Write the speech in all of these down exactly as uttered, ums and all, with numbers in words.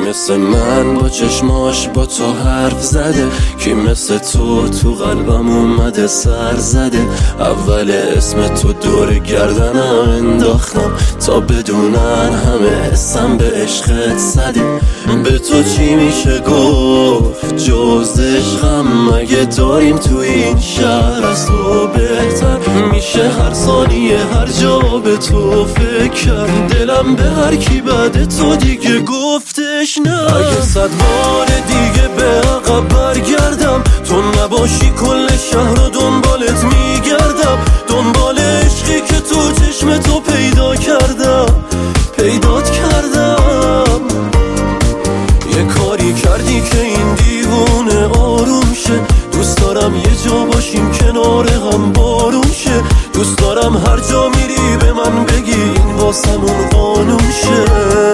مثل من با چشماش با تو حرف زده؟ کی مثل تو تو قلبم اومده سر زده؟ اول اسم تو دور گردنم انداختم تا بدونن همه اسم به عشقت زده. به تو چی میشه گفت جز عشقم؟ مگه داریم تو این شهر از تو بهتر؟ میشه هر ثانیه هر جا به تو فکر کرد. دلم به هر کی بعد تو دیگه گفتش نه. اگه صد بار دیگه به عقب برگردم تو نباشی کل شهر رو دنبالت میگردم. دنبال عشقی که تو چشم تو پیدا کردم پیدات کردم. یه کاری کردی که این دیوونه آروم شه. دوست دارم یه جا باشیم کنار هم بارون شه. دوست دارم هر جا میری به من بگی این واسمون قانون شه.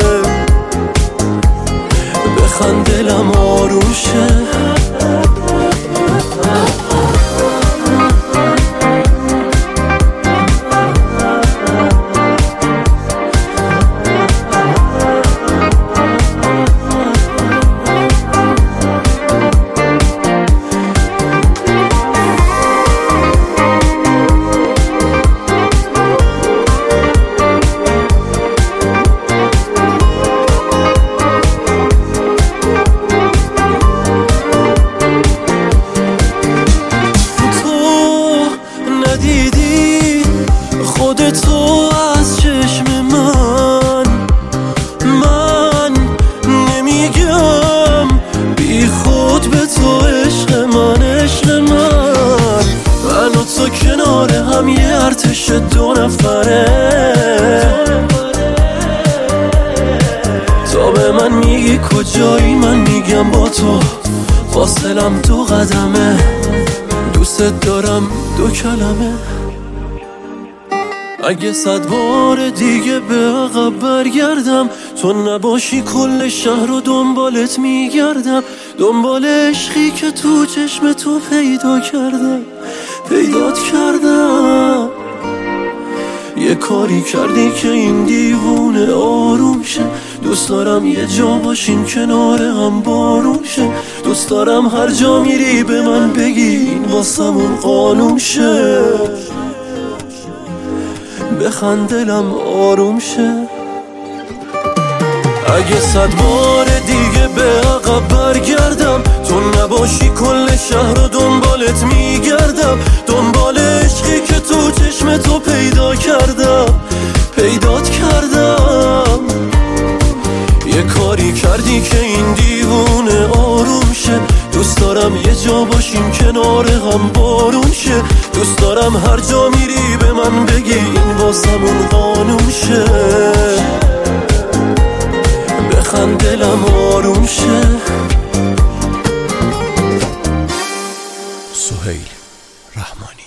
بخند دلم آروم شه. دیدی خودتو از چشم من؟ من نمیگم بی خود به تو عشق من عشق من. من و تو کنار هم یه ارتش دو نفره. تا به من میگی کجایی من میگم با تو فاصلم دو قدمه. دوست دارم دو کلمه. اگه صد بار دیگه به عقب برگردم تو نباشی کل شهر رو دنبالت میگردم. دنبال عشقی که تو چشم تو پیدا کردم پیدات کردم. یه کاری کردی که این دیوونه آروم شه. دوست دارم یه جا باشیم کنار هم بارون شه. دوست دارم هر جا میری به من بگی این واسمون قانون شه. بخند دلم آروم شه. اگه صد بار دیگه به عقب برگردم تو نباشی کل شهر رو دنبالت میگردم. دنبال عشقی که تو چشم تو پیدا کردم پیدات کردم. یه کاری کردی که این دیوونه آروم شه. دوست دارم یه جا باشیم کنار هم بارون شه. دوست دارم هر جا میری به من بگی این واسمون قانون شه. بخند دلم آروم شه. سهیل رحمانی.